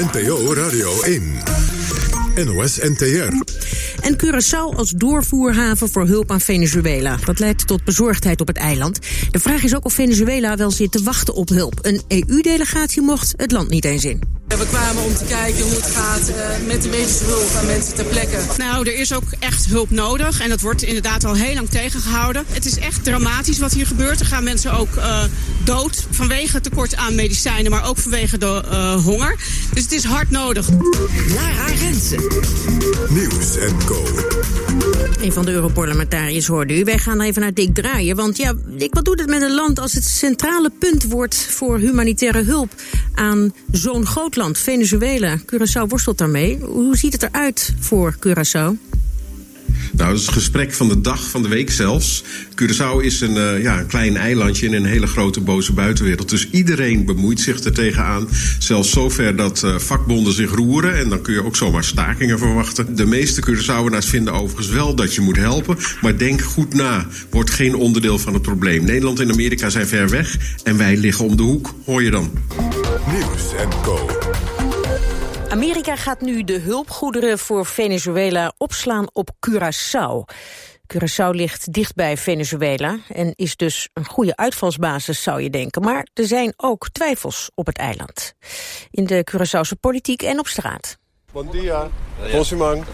NPO Radio 1. NOS NTR. En Curaçao als doorvoerhaven voor hulp aan Venezuela. Dat leidt tot bezorgdheid op het eiland. De vraag is ook of Venezuela wel zit te wachten op hulp. Een EU-delegatie mocht het land niet eens in. We kwamen om te kijken hoe het gaat met de medische hulp aan mensen ter plekke. Nou, er is ook echt hulp nodig en dat wordt inderdaad al heel lang tegengehouden. Het is echt dramatisch wat hier gebeurt. Er gaan mensen ook dood vanwege tekort aan medicijnen, maar ook vanwege de honger. Dus het is hard nodig. Lara Rensen. Nieuws & Co. Een van de Europarlementariërs hoorde u. Wij gaan even naar Dick draaien. Want ja, Dick, wat doet het met een land als het centrale punt wordt voor humanitaire hulp aan zo'n groot land, Venezuela? Curaçao worstelt daarmee. Hoe ziet het eruit voor Curaçao? Nou, dat is het gesprek van de dag, van de week zelfs. Curaçao is een klein eilandje in een hele grote boze buitenwereld. Dus iedereen bemoeit zich er tegenaan. Zelfs zover dat vakbonden zich roeren. En dan kun je ook zomaar stakingen verwachten. De meeste Curaçaoenaars vinden overigens wel dat je moet helpen. Maar denk goed na. Word geen onderdeel van het probleem. Nederland en Amerika zijn ver weg. En wij liggen om de hoek. Hoor je dan. Nieuws & Co. Amerika gaat nu de hulpgoederen voor Venezuela opslaan op Curaçao. Curaçao ligt dicht bij Venezuela en is dus een goede uitvalsbasis, zou je denken. Maar er zijn ook twijfels op het eiland. In de Curaçaose politiek en op straat. Bon dia, Consimang.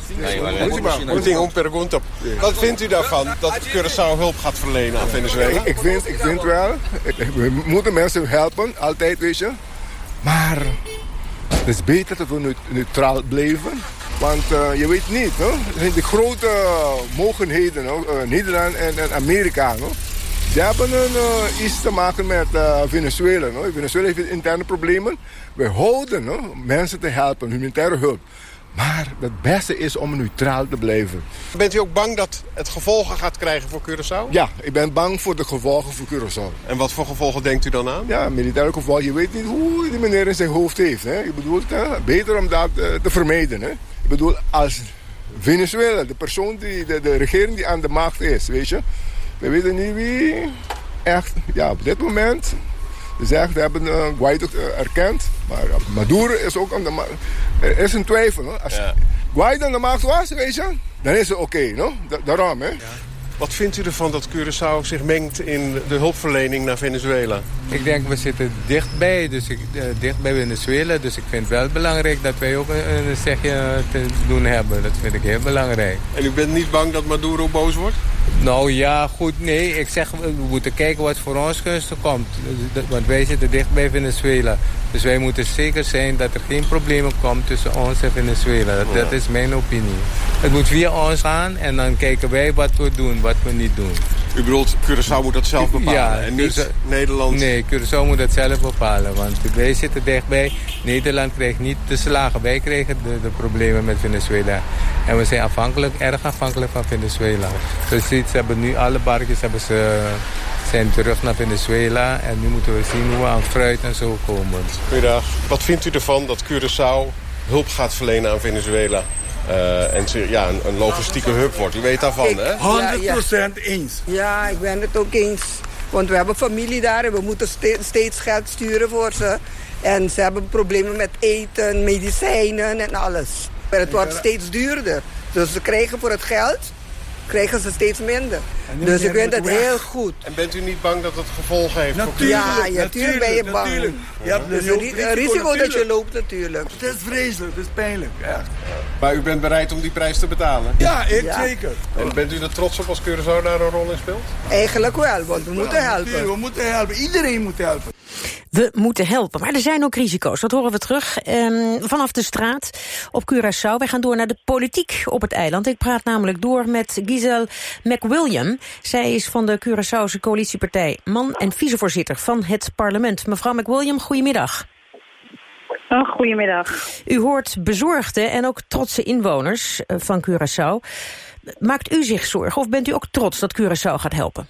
Een pergunta. Wat vindt u daarvan dat Curaçao hulp gaat verlenen aan Venezuela? Ik vind wel. We moeten mensen helpen, altijd, weet je. Maar het is beter dat we neutraal blijven. Want je weet niet, no? Er zijn de grote mogelijkheden, no? Nederland en Amerika. No? Ze hebben iets te maken met Venezuela. No? Venezuela heeft interne problemen. We houden mensen te helpen, humanitaire hulp. Maar het beste is om neutraal te blijven. Bent u ook bang dat het gevolgen gaat krijgen voor Curaçao? Ja, ik ben bang voor de gevolgen voor Curaçao. En wat voor gevolgen denkt u dan aan? Ja, militaire gevolgen. Je weet niet hoe die meneer in zijn hoofd heeft. Hè? Ik bedoel, beter om dat te vermijden. Hè? Ik bedoel, als Venezuela, de persoon, de regering die aan de macht is, weet je. We weten niet wie echt, ja, op dit moment. Ze zeggen, we hebben Guaido erkend, maar Maduro is ook aan de macht. Er is een twijfel. No? Als Guaido aan de macht was, weet je, dan is het oké. No? Daarom, hè. Ja. Wat vindt u ervan dat Curaçao zich mengt in de hulpverlening naar Venezuela? Ik denk, we zitten dichtbij, dicht bij Venezuela. Dus ik vind het wel belangrijk dat wij ook een zegje te doen hebben. Dat vind ik heel belangrijk. En u bent niet bang dat Maduro boos wordt? Nou ja, goed, nee. Ik zeg, we moeten kijken wat voor ons gunstig komt. Want wij zitten dicht bij Venezuela. Dus wij moeten zeker zijn dat er geen problemen komen tussen ons en Venezuela. Dat is mijn opinie. Het moet via ons gaan en dan kijken wij wat we doen, wat we niet doen. U bedoelt, Curaçao moet dat zelf bepalen, ja, en niet Nederland? Nee, Curaçao moet dat zelf bepalen. Want wij zitten dichtbij. Nederland krijgt niet de slagen. Wij krijgen de problemen met Venezuela. En we zijn erg afhankelijk van Venezuela. Dus ze hebben nu alle barkjes zijn terug naar Venezuela. En nu moeten we zien hoe we aan fruit en zo komen. Goeiedag. Wat vindt u ervan dat Curaçao hulp gaat verlenen aan Venezuela? En een logistieke hub wordt. U weet daarvan, hè? 100% eens. Ja, ik ben het ook eens. Want we hebben familie daar en we moeten steeds geld sturen voor ze. En ze hebben problemen met eten, medicijnen en alles. En het wordt steeds duurder. Dus ze krijgen voor het geld, krijgen ze steeds minder. Dus ik vind het heel goed. En bent u niet bang dat het gevolgen heeft? Ja, natuurlijk ben je bang. Natuurlijk. Ja, dus een risico dat je loopt natuurlijk. Het is vreselijk, het is pijnlijk. Ja. Maar u bent bereid om die prijs te betalen? Ja, zeker. En bent u er trots op als Curaçao daar een rol in speelt? Eigenlijk wel, want we moeten helpen. We moeten helpen, iedereen moet helpen. We moeten helpen, maar er zijn ook risico's. Dat horen we terug vanaf de straat op Curaçao. Wij gaan door naar de politiek op het eiland. Ik praat namelijk door met Giselle McWilliam. Zij is van de Curaçaose coalitiepartij Man en vicevoorzitter van het parlement. Mevrouw McWilliam, goedemiddag. Goedemiddag. U hoort bezorgde en ook trotse inwoners van Curaçao. Maakt u zich zorgen of bent u ook trots dat Curaçao gaat helpen?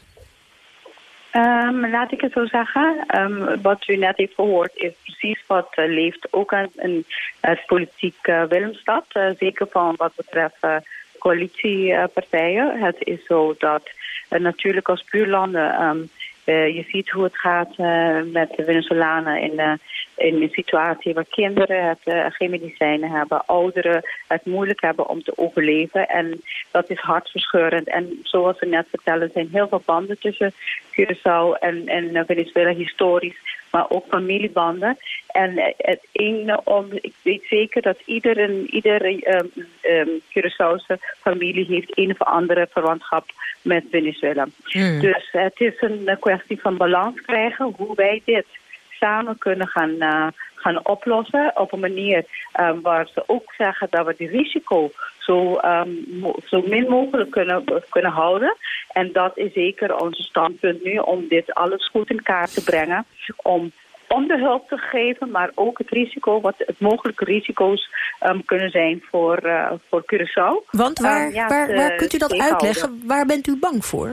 Laat ik het zo zeggen. Wat u net heeft gehoord is precies wat leeft ook in het politiek Willemstad. Zeker van wat betreft coalitiepartijen. Het is zo dat natuurlijk als buurlanden je ziet hoe het gaat met de Venezolanen in in een situatie waar kinderen geen medicijnen hebben, ouderen het moeilijk hebben om te overleven. En dat is hartverscheurend. En zoals we net vertelden, er zijn heel veel banden tussen Curaçao en Venezuela, historisch, maar ook familiebanden. En ik weet zeker dat iedere Curaçaose familie heeft een of andere verwantschap met Venezuela. Dus het is een kwestie van balans krijgen, hoe wij dit samen kunnen gaan oplossen op een manier waar ze ook zeggen dat we die risico zo min mogelijk kunnen houden. En dat is zeker ons standpunt nu, om dit alles goed in kaart te brengen, om de hulp te geven, maar ook het risico, wat het mogelijke risico's kunnen zijn voor Curaçao. Want waar kunt u dat uitleggen? Waar bent u bang voor?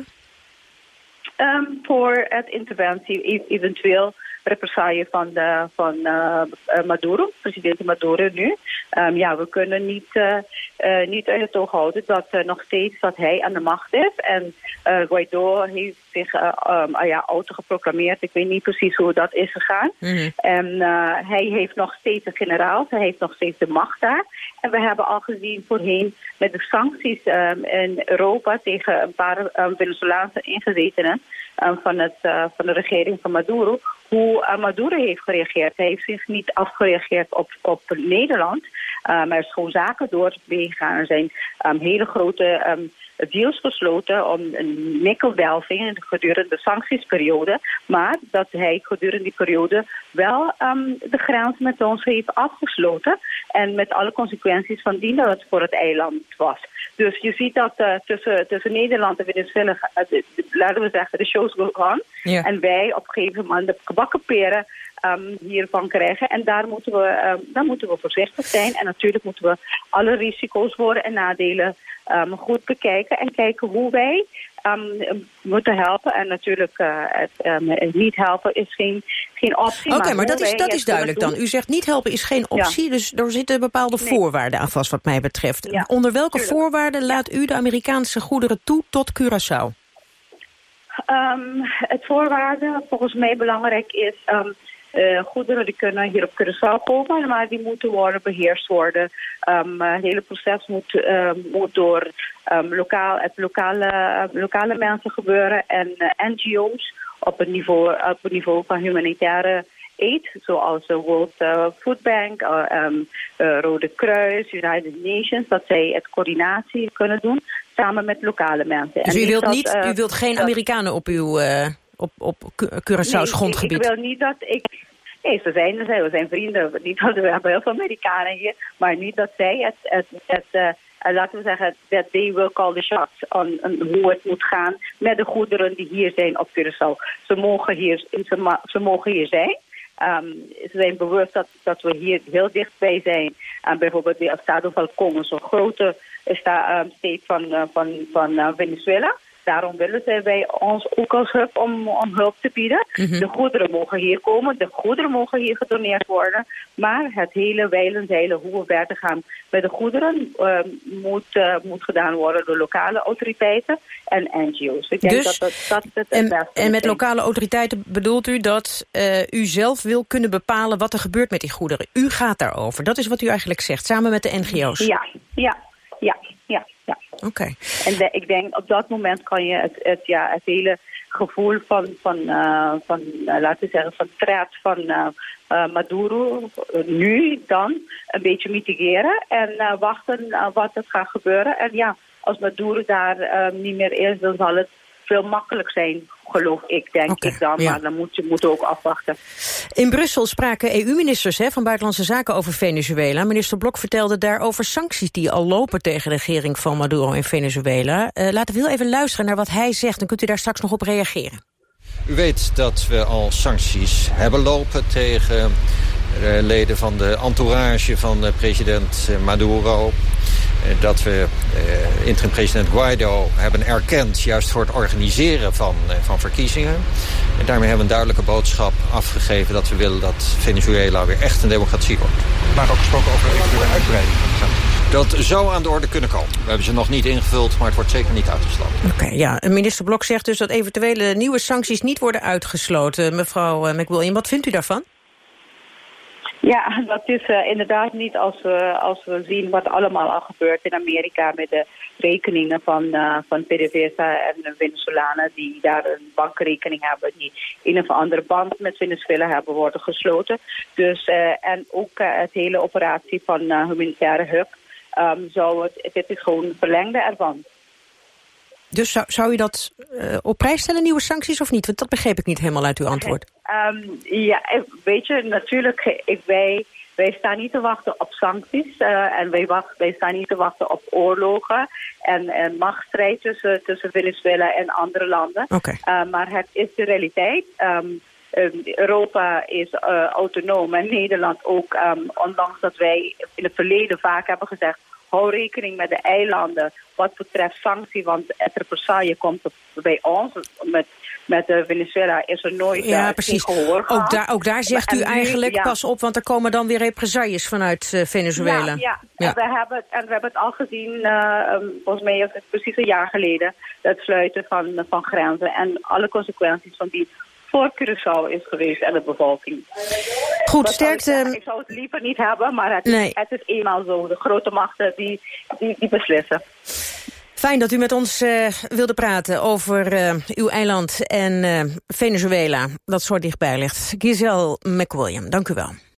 Voor het interventie, eventueel represaille van Maduro, president Maduro nu. We kunnen niet uit het oog houden dat nog steeds dat hij aan de macht is. En Guaido heeft zich autogeproclameerd. Ik weet niet precies hoe dat is gegaan. En hij heeft nog steeds een generaal. Hij heeft nog steeds de macht daar. En we hebben al gezien voorheen met de sancties in Europa tegen een paar Venezolaanse ingezetenen van de regering van Maduro, hoe Maduro heeft gereageerd. Hij heeft zich niet afgereageerd op Nederland, maar er is gewoon zaken doorgegaan. Er zijn hele grote deals gesloten om een nikkeldelving gedurende de sanctiesperiode, maar dat hij gedurende die periode wel de grens met ons heeft afgesloten en met alle consequenties van dien dat het voor het eiland was. Dus je ziet dat tussen Nederland en Venezuela, laten we zeggen, de shows go on. Ja. En wij op een gegeven moment de gebakken peren hiervan krijgen. En daar moeten we voorzichtig zijn. En natuurlijk moeten we alle risico's, voor- en nadelen goed bekijken. En kijken hoe wij moeten helpen. En natuurlijk het niet helpen is geen optie. Oké, maar dat is duidelijk dan. U zegt niet helpen is geen optie. Ja. Dus er zitten bepaalde voorwaarden aan vast wat mij betreft. Ja, onder welke voorwaarden laat u de Amerikaanse goederen toe tot Curaçao? Het voorwaarde volgens mij belangrijk is, goederen die kunnen hier op Curaçao komen, maar die moeten beheerst worden. Het hele proces moet door lokale mensen gebeuren en NGO's op het niveau van humanitaire aid, zoals de World Food Bank, Rode Kruis, United Nations, dat zij het coördinatie kunnen doen samen met lokale mensen. Dus u wilt geen Amerikanen op uw op Curaçao's grondgebied? Ik wil niet dat Nee, we zijn vrienden. Niet dat we hebben heel veel Amerikanen hier, maar niet dat zij laten we zeggen, that they will call the shots on hoe het moet gaan met de goederen die hier zijn op Curaçao. Ze mogen hier zijn. Ze zijn bewust dat we hier heel dichtbij zijn. Bijvoorbeeld de Estado Falcón, zo'n grote state van Venezuela. Daarom willen zij bij ons ook als hulp om hulp te bieden. De goederen mogen hier komen, de goederen mogen hier gedoneerd worden. Maar het hele wijlen hoe we verder gaan met de goederen moet gedaan worden door lokale autoriteiten en NGO's. Ik denk dus, dat het beste en met lokale autoriteiten bedoelt u dat u zelf wil kunnen bepalen wat er gebeurt met die goederen? U gaat daarover. Dat is wat u eigenlijk zegt, samen met de NGO's? Ja. Okay. En ik denk op dat moment kan je het hele gevoel van laten we zeggen, van threat van Maduro nu dan een beetje mitigeren en wachten wat er gaat gebeuren. En ja, als Maduro daar niet meer is, dan zal het veel makkelijk zijn, geloof ik, denk ik dan. Ja. Maar dan moeten we ook afwachten. In Brussel spraken EU-ministers van Buitenlandse Zaken over Venezuela. Minister Blok vertelde daar over sancties die al lopen tegen de regering van Maduro in Venezuela. Laten we heel even luisteren naar wat hij zegt. Dan kunt u daar straks nog op reageren. U weet dat we al sancties hebben lopen tegen leden van de entourage van president Maduro. Dat we interim-president Guaido hebben erkend, juist voor het organiseren van verkiezingen. En daarmee hebben we een duidelijke boodschap afgegeven dat we willen dat Venezuela weer echt een democratie wordt. Maar ook gesproken over eventuele uitbreiding van de sancties. Dat zou aan de orde kunnen komen. We hebben ze nog niet ingevuld, maar het wordt zeker niet uitgesloten. Oké, minister Blok zegt dus dat eventuele nieuwe sancties niet worden uitgesloten. Mevrouw McWilliam, wat vindt u daarvan? Ja, dat is inderdaad niet als we zien wat allemaal al gebeurt in Amerika met de rekeningen van PDVSA en de Venezolanen die daar een bankrekening hebben die een of andere band met Venezuela hebben worden gesloten. Dus en ook het hele operatie van humanitaire hulp dit is gewoon een verlengde ervan. Dus zou je dat op prijs stellen, nieuwe sancties of niet? Want dat begreep ik niet helemaal uit uw antwoord. Ja, weet je, natuurlijk, wij staan niet te wachten op sancties. En wij staan niet te wachten op oorlogen en machtsstrijd tussen Venezuela en andere landen. Okay. Maar het is de realiteit. Europa is autonoom en Nederland ook. Ondanks dat wij in het verleden vaak hebben gezegd, hou rekening met de eilanden wat betreft sanctie, want het represaille komt bij ons. Met Venezuela is er nooit geen gehoor gehad. Ook daar zegt u eigenlijk, pas op, want er komen dan weer represailles vanuit Venezuela. Ja. En we hebben het al gezien, volgens mij is het precies een jaar geleden, het sluiten van grenzen en alle consequenties van die voor Curaçao is geweest en de bevolking. Goed, sterkte. Ik zou het liever niet hebben, maar het is eenmaal zo. De grote machten die beslissen. Fijn dat u met ons wilde praten over uw eiland en Venezuela, dat zo dichtbij ligt. Giselle McWilliam, dank u wel.